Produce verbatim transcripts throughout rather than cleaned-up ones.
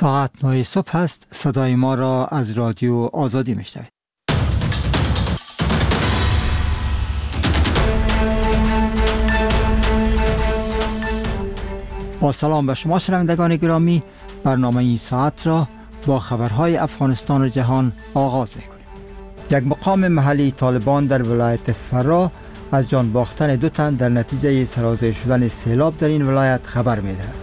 ساعت نه صبح است. صدای ما را از رادیو آزادی میشنوید. با سلام به شما شنوندگان گرامی، برنامه این ساعت را با خبرهای افغانستان و جهان آغاز میکنیم. یک مقام محلی طالبان در ولایت فرا از جان باختن دو تن در نتیجه سرازیر شدن سیلاب در این ولایت خبر میدهد.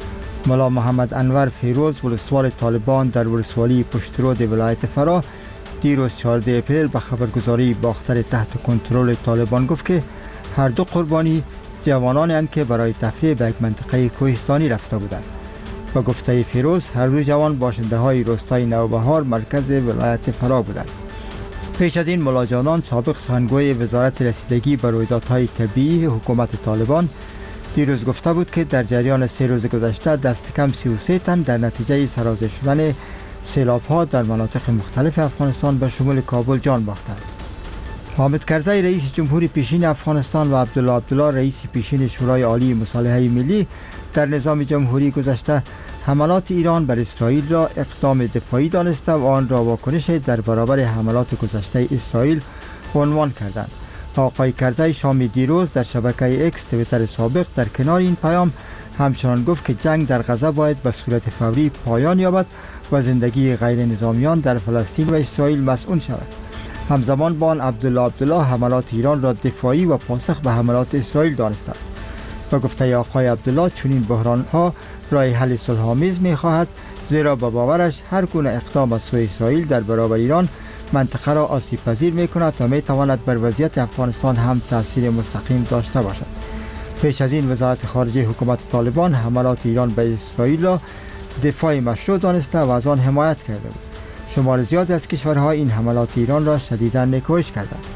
ملا محمد انور فیروز ولسوال طالبان در ولسوالی پشترود ولایت فرا دیروز چهاردهم اپریل به خبرگزاری باختر تحت کنترل طالبان گفت که هر دو قربانی جوانانی اند که برای تفریح به یک منطقه کوهستانی رفته بودند. با گفته فیروز هر دو جوان باشنده های روستای نوبهار مرکز ولایت فرا بودند. پیش از این ملا جانان سابق سخنگوی وزارت رسیدگی به رویدادهای طبیعی حکومت طالبان دیروز گفته بود که در جریان سه روز گذشته دست کم سی و سه تن در نتیجه سرازیر شدن سیلاب‌ها در مناطق مختلف افغانستان به شمول کابل جان باختند. حامد کرزی رئیس جمهوری پیشین افغانستان و عبدالله عبدالله رئیس پیشین شورای عالی مصالحه ملی در نظام جمهوری گذشته حملات ایران بر اسرائیل را اقدام دفاعی دانسته و آن را واکنش در برابر حملات گذشته اسرائیل عنوان کردند. آقای کرزی شام دیروز در شبکه اکس توییتر سابق در کنار این پیام همچنان گفت که جنگ در غزه باید به صورت فوری پایان یابد و زندگی غیر نظامیان در فلسطین و اسرائیل مسئول شود. همزمان با آن عبدالله عبدالله حملات ایران را دفاعی و پاسخ به حملات اسرائیل دانسته است. با گفته آقای عبدالله چنین بحران‌ها راه حل صلح‌آمیز می‌خواهد، زیرا به باورش هر گونه اقدام از سوی اسرائیل در برابر ایران منطقه را آسیب پذیر می‌کند و می‌تواند بر وضعیت افغانستان هم تأثیر مستقیم داشته باشد. پیش از این وزارت خارجه حکومت طالبان حملات ایران به اسرائیل را دفاع مشروع دانسته و از آن حمایت کرده بود. شمار زیاد از کشورها این حملات ایران را شدیداً نیکویش کردند.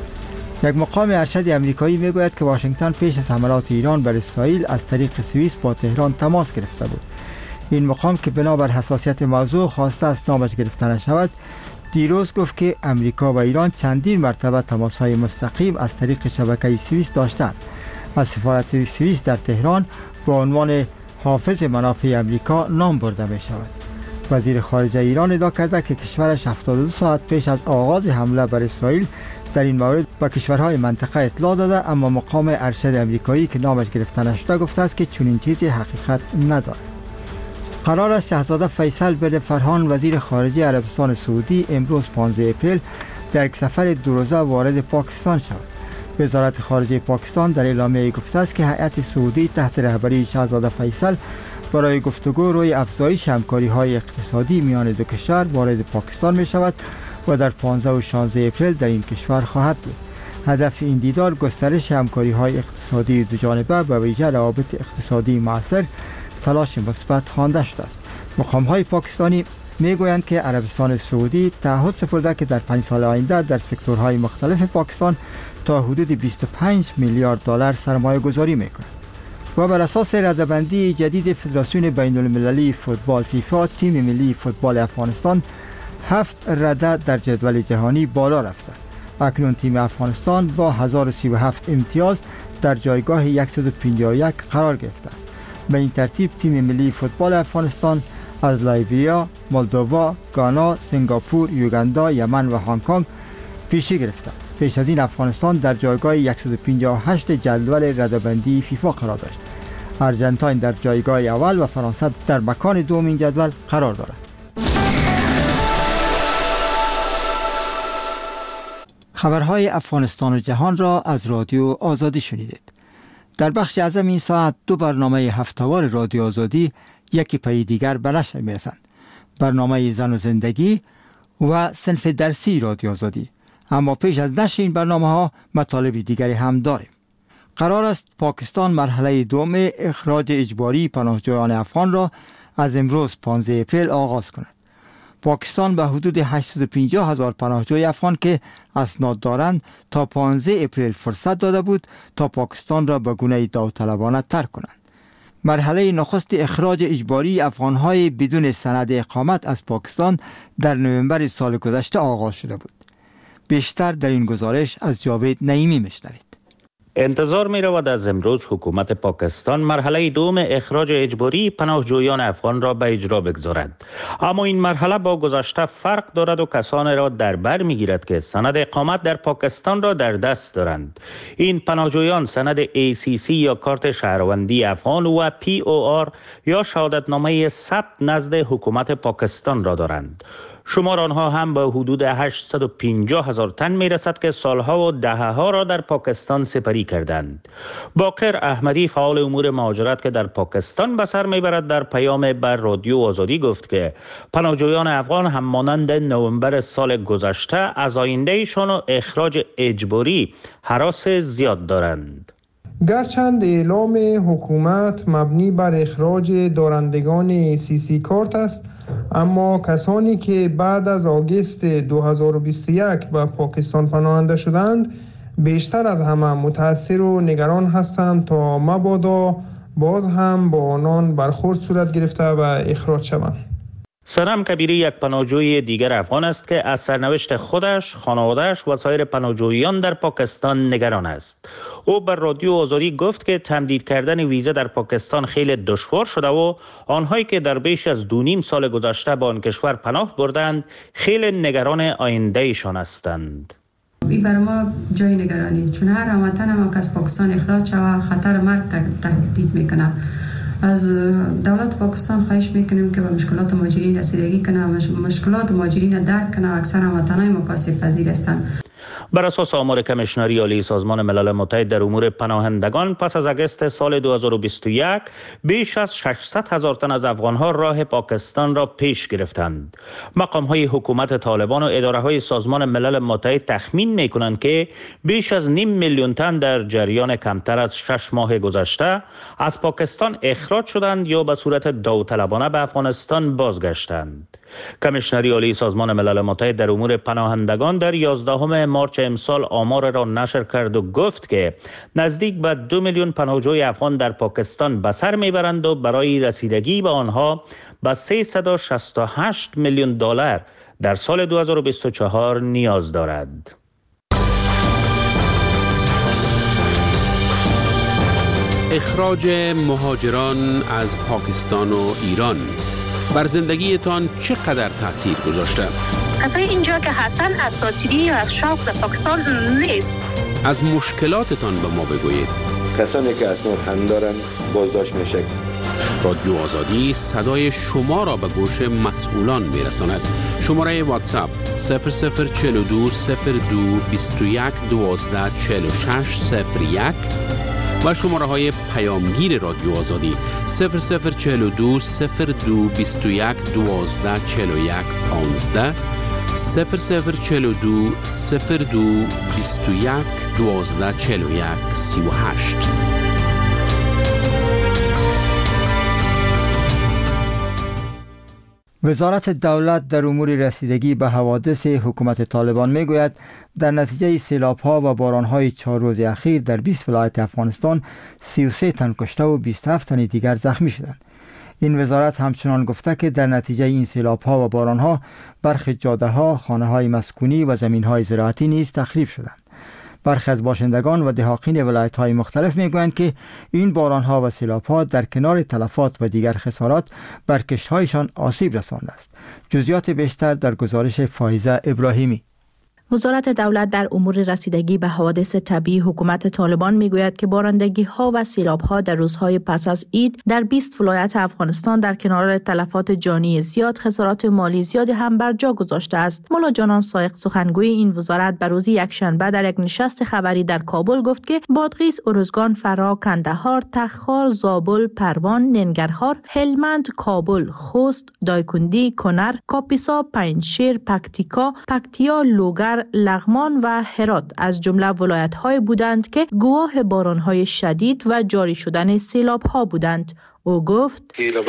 یک مقام ارشد آمریکایی میگوید که واشنگتن پیش از حملات ایران بر اسرائیل از طریق سوئیس با تهران تماس گرفته بود. این مقام که بنابر حساسیت موضوع خواسته است نامش گرفته نشود، دیروز گفت که امریکا و ایران چندین مرتبه تماس‌های مستقیم از طریق شبکه سوئیس داشتند. از سفارت سوئیس در تهران با عنوان حافظ منافع امریکا نام برده می شود. وزیر خارجه ایران ادعا کرده که کشورش هفتاد و دو ساعت پیش از آغاز حمله بر اسرائیل در این مورد به کشورهای منطقه اطلاع داده، اما مقام ارشد آمریکایی که نامش گرفته نشده گفته است که چنین چیزی حقیقت ندارد. قرار است شاهزاده فیصل بن فرهان وزیر خارجه عربستان سعودی امروز پانزدهم اپریل در یک سفر دو روزه وارد پاکستان شود. وزارت خارجه پاکستان در اعلامیه گفته است که هیئت سعودی تحت رهبری شاهزاده فیصل برای گفتگو روی افزایش همکاری‌های اقتصادی میان دو کشور وارد پاکستان می شود و در پانزدهم و شانزدهم اپریل در این کشور خواهد بود. هدف این دیدار گسترش همکاری‌های اقتصادی دو جانبه و ویژه روابط اقتصادی مؤثر تلاش مثبت خوانده شده است. مقام‌های پاکستانی میگویند که عربستان سعودی تعهد سپرده که در پنج سال آینده در سکتورهای مختلف پاکستان تا حدود بیست و پنج میلیارد دلار سرمایه گذاری میکند. و بر اساس رده‌بندی جدید فدراسیون بین المللی فوتبال فیفا، تیم ملی فوتبال افغانستان هفت رده در جدول جهانی بالا رفته. اکنون تیم افغانستان با هزار و سی و هفت امتیاز در جایگاه صد و پنجاه و یک قرار گرفته است. به این ترتیب تیم ملی فوتبال افغانستان از لایبریا، مولدووا، گانا، سنگاپور، یوگاندا، یمن و هنگ کنگ پیشی گرفته. پیش از این افغانستان در جایگاه صد و پنجاه و هشت جدول رده‌بندی فیفا قرار داشت. ارژانتین در جایگاه اول و فرانسه در مکان دوم این جدول قرار دارد. خبرهای افغانستان و جهان را از رادیو آزادی شنیدید. در بخش اعظم این ساعت دو برنامه هفته‌وار رادیو آزادی یکی پی دیگر به نشر می‌رسند. برنامه زن و زندگی و صنف درسی رادیو آزادی. اما پیش از نشر این برنامه‌ها مطالب دیگری هم داریم. قرار است پاکستان مرحله دوم اخراج اجباری پناهجویان افغان را از امروز پانزدهم اپریل آغاز کند. پاکستان به حدود هشتصد و پنجاه هزار پناهجوی افغان که اسناد دارند تا پانزدهم اپریل فرصت داده بود تا پاکستان را به گونه داوطلبانه ترک کنند. مرحله نخست اخراج اجباری افغان‌های بدون سند اقامت از پاکستان در نوامبر سال گذشته آغاز شده بود. بیشتر در این گزارش از جاوید نعیمی میشنوید. انتظار می رود از امروز حکومت پاکستان مرحله دوم اخراج اجباری پناهجویان افغان را به اجرا بگذارد. اما این مرحله با گذشته فرق دارد و کسانی را در بر می گیرد که سند اقامت در پاکستان را در دست دارند. این پناهجویان سند ای سی سی یا کارت شهروندی افغان و پی او آر یا شهادتنامه ثبت نزد حکومت پاکستان را دارند. شمار آنها هم به حدود هشتصد و پنجاه هزار تن می رسد که سالها و دهه‌ها را در پاکستان سپری کردند. باقر احمدی فعال امور مهاجرت که در پاکستان به سر می برد در پیام بر رادیو آزادی گفت که پناهجویان افغان هم مانند نوامبر سال گذشته از آیندهشان و اخراج اجباری هراس زیاد دارند. گرچند اعلام حکومت مبنی بر اخراج دارندگان سی سی کارت است، اما کسانی که بعد از آگوست دو هزار و بیست و یک به پاکستان پناهنده شدند بیشتر از همه متأثر و نگران هستند تا مبادا باز هم با آنان برخورد صورت گرفته و اخراج شوند. سنم کبیری یک پناهجوی دیگر افغان است که از سرنوشت خودش، خانواده‌اش و سایر پناهجویان در پاکستان نگران است. او بر رادیو آزادی گفت که تمدید کردن ویزا در پاکستان خیلی دشوار شده و آنهایی که در بیش از دو نیم سال گذشته به آن کشور پناه بردند خیلی نگران آیندهشان هستند. این برای ما جای نگرانی، چون هر هموطن هم که از پاکستان اخراج شود خطر مرگ تهدید میکنه. از دولت پاکستان خواهش میکنیم که به مشکلات مهاجرین رسیدگی کنه، مشکلات مهاجرین درک کنه. اکثر هموطنان ما آسیب پذیر هستند. بر اساس آمار کمیشنری عالی سازمان ملل متحد در امور پناهندگان پس از آگوست سال دو هزار و بیست و یک بیش از ششصد هزار تن از افغانها راه پاکستان را پیش گرفتند. مقام‌های حکومت طالبان و اداره‌های سازمان ملل متحد تخمین می‌کنند که بیش از نیم میلیون تن در جریان کمتر از شش ماه گذشته از پاکستان اخراج شدند یا به صورت داوطلبانه به افغانستان بازگشتند. کمیشنری عالی سازمان ملل متحد در امور پناهندگان در یازدهم مارچ امسال آمار را نشر کرد و گفت که نزدیک به دو میلیون پناهجوی افغان در پاکستان به سر میبرند و برای رسیدگی به آنها به سیصد و شصت و هشت میلیون دلار در سال دو هزار و بیست و چهار نیاز دارد. اخراج مهاجران از پاکستان و ایران بر زندگیتان چقدر تاثیر گذاشته؟ کسای اینجا که هستن اساطیری یا از شوق در پاکستان نیست. از مشکلاتتان به ما بگویید. کسانی که اسناد هم دارن بازداشت میشه. رادیو آزادی صدای شما را به گوش مسئولان میرساند. شماره واتساپ صفر صفر چهل و دو صفر دو بیست و یک دوازده چهل و شش صفر یک و شماره های پیامگیر رادیو آزادی صفر صفر چهل و دو صفر دو بیست و یک دوازده چهل و یک پانزده صفر صفر چهل و دو صفر دو بیست و یک دوازده چهل و یک سی و هشت. وزارت دولت در امور رسیدگی به حوادث حکومت طالبان میگوید در نتیجه سیلاب‌ها و باران‌های چهار روز اخیر در بیست ولایت افغانستان سی و سه تن کشته و بیست و هفت تن دیگر زخمی شدند. این وزارت همچنان گفته که در نتیجه این سیلاب‌ها و باران‌ها برخی جاده‌ها، خانه‌های مسکونی و زمین‌های زراعتی نیز تخریب شدند. برخی از باشندگان و دهاقین ولایت‌های مختلف میگویند که این باران‌ها و سیلاب‌ها در کنار تلفات و دیگر خسارات بر کشت‌هایشان آسیب رسانده است. جزئیات بیشتر در گزارش فایزه ابراهیمی. وزارت دولت در امور رسیدگی به حوادث طبیعی حکومت طالبان میگوید که بارندگی‌ها و سیلاب‌ها در روزهای پس از عید در بیست ولایت افغانستان در کنار تلفات جانی زیاد خسارات مالی زیادی هم بر جا گذاشته است. مولا جانان سایق سخنگوی این وزارت بر روز یکشنبه در یک نشست خبری در کابل گفت که بادغیس، ارزگان، فرا، کندهار، تخار، زابل، پروان، ننگرهار، هلمند، کابل، خوست، دایکندی، کنر، کاپیسا، پنجشیر، پکتیکا، پکتیا، لوگر، لغمان و هرات از جمله ولایت‌های بودند که گواه باران‌های شدید و جاری شدن سیلاب‌ها بودند. او گفت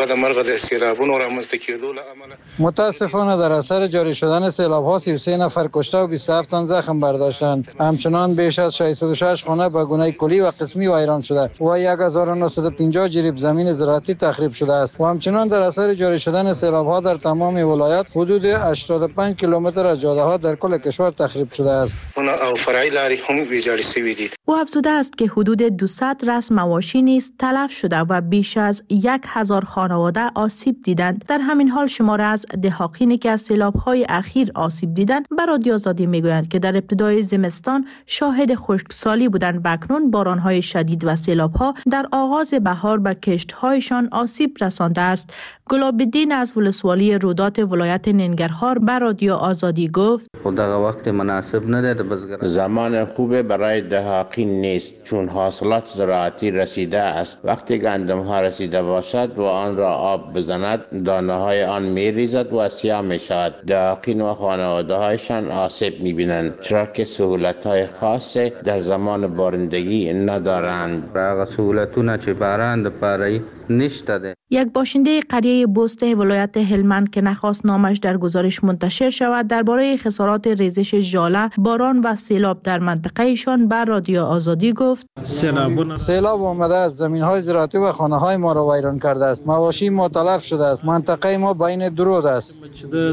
متاسفانه در اثر جاری شدن سیلاب‌ها سی و سه نفر کشته و بیست و هفت تن زخم برداشتند. همچنان بیش از ششصد و شش خانه به گونه کلی و قسمی ویران شده و یک هزار و نهصد و پنجاه جریب زمین زراعتی تخریب شده است و همچنان در اثر جاری شدن سیلاب‌ها در تمام ولایت حدود هشتاد و پنج کیلومتر از جاده‌ها در کل کشور تخریب شده است. او افزوده است که حدود دویست رأس مواشی نیز تلف شده و بیش از یک هزار خانواده آسیب دیدند. در همین حال شمار از دهاقینی که از سیلاب‌های اخیر آسیب دیدند به رادیو آزادی میگویند که در ابتدای زمستان شاهد خشکسالی بودند و اکنون باران‌های شدید و سیلاب‌ها در آغاز بهار به کشت‌هایشان آسیب رسانده است. گلاب‌الدین از ولسوالی رودات ولایت ننگرهار به رادیو آزادی گفت: خدا وقت مناسب نداره بزرگ زمان خوبه برای دهاقین نیست چون حاصلات زراعتی رسیده است. وقتی گندم ها رسیده باشد و آن را آب بزند دانه های آن می ریزد و سیاه می شود. دهاقین و خانواده هایشان آسیب می بینند چرا که سهولت های خاصی در زمان بارندگی ندارند. راغ سهولتونه چه بارند پاری نشده. یک باشنده قریه بسته ولایت هلمند که نخواست نامش در گزارش منتشر شود درباره خسارات ریزش ژاله، باران و سیلاب در منطقه ایشان بر رادیو آزادی گفت: سیلاب آمده است، زمین‌های زراعتی و خانه‌های ما را ویران کرده است. مواشی ما تلف شده است. منطقه ما بین دو رود است.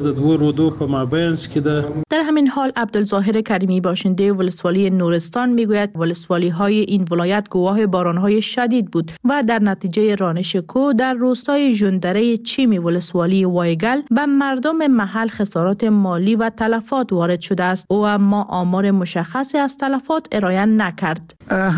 در همین حال عبدالظاهر کریمی باشنده ولسوالی نورستان میگوید ولسوالی‌های این ولایت گواه باران‌های شدید بود و در نتیجه رانش کو در روستای ژندره چیمی ولسوالی وایگل به مردم محل خسارات مالی و تلفات وارد شده است. او اما آمار مشخصی از تلفات ارائه نکرد.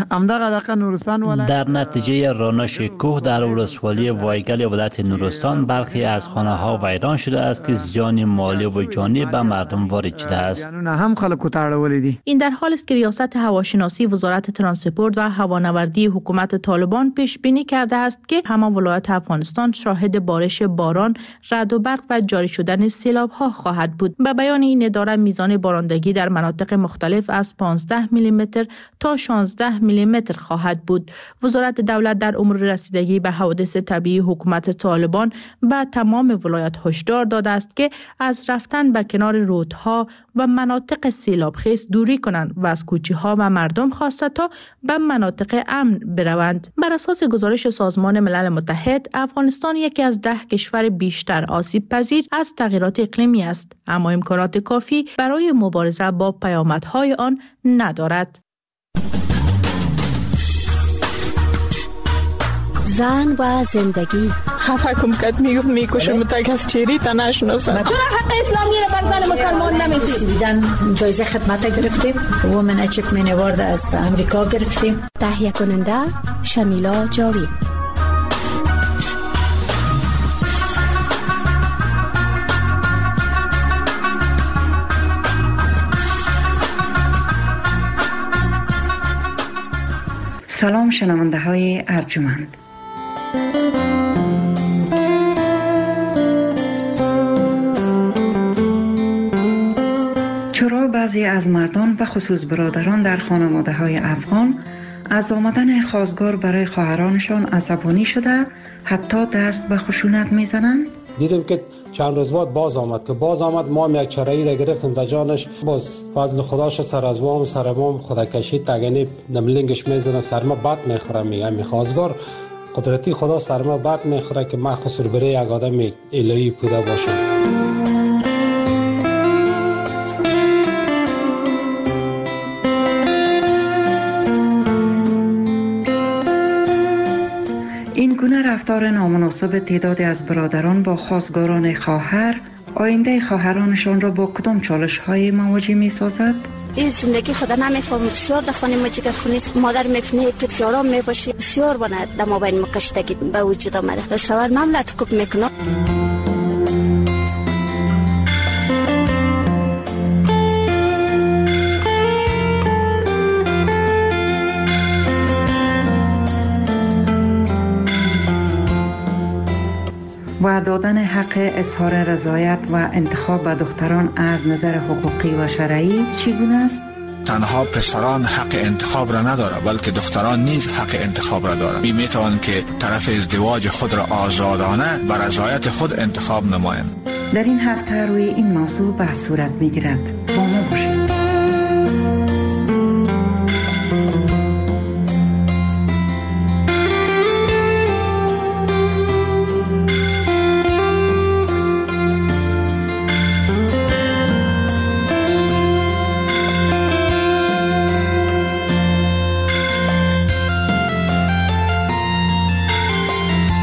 در نتیجه رانش کوه در ولسوالی وایگل ولایت نورستان برخی از خانه‌ها ویران شده است که زیان مالی و جانی به مردم وارد شده است. این در حالی است که ریاست هواشناسی وزارت ترانسپورت و هوانوردی حکومت طالبان پیش بینی کرده است که همان ولایت افغانستان شاهد بارش باران، رعد و برق و جاری شدن سیلاب‌ها خواهد بود. به بیان این اداره میزان بارندگی در مناطق مختلف از پانزده میلی متر تا شانزده میلی متر خواهد بود. وزارت دولت در امور رسیدگی به حوادث طبیعی حکومت طالبان به تمام ولایت هشدار داده است که از رفتن به کنار رودها و مناطق سیلابخیز دوری کنند و از کوچه‌ها و مردم خواسته تا به مناطق امن بروند. بر اساس گزارش سازمان ملل متحد، افغانستان یکی از ده کشور بیشتر آسیب پذیر از تغییرات اقلیمی است، اما امکانات کافی برای مبارزه با پیامدهای آن ندارد. زن و زندگی خفه کم کد میگفت میکشم تک از چیری تا نشناسم. چرا حق اسلامی رو بر زن مسلمان نمیدید؟ سویدن جایزه خدمت گرفتیم، وومن اچیومنت اوارد از امریکا گرفتیم. تهیه کننده شمیلا جاوید. سلام شنونده های ارجمند. چرا بعضی از مردان و خصوص برادران در خانواده های افغان از آمدن خواستگار برای خواهرانشان عصبانی شده حتی دست به خشونت میزنند؟ دیدیم که چند روز بعد باز آمد که باز آمد ما هم یک چرایی را گرفتیم در جانش، باز فضل خداش سر از وام سر وام خدا کشید تگنی نملنگش میزنم سر ما بد میخوره. میگم می خواستگار قدرتی خدا سر ما بد میخوره که من خسر بره یک آدم الهی بوده باشم. این گونه رفتار نامناسب تعدادی از برادران با خواستگاران خواهر آینده خواهرانشان را با کدام چالش های مواجه می سازد؟ این زندگی خدا نمیفهم. بسیار در خانه ما جگر خونیست، مادر میفنه که فیارام میباشی بسیار بانه در ما بین مقشتگی به وجود آمده و شوار مملت کب میکنم. و دادن حق اظهار رضایت و انتخاب به دختران از نظر حقوقی و شرعی چگونه است؟ تنها پسران حق انتخاب را نداره بلکه دختران نیز حق انتخاب را دارند. می میتوان که طرف ازدواج خود را آزادانه بر رضایت خود انتخاب نمایند. در این هفته روی این موضوع بحث صورت میگیرد. با ما باشید.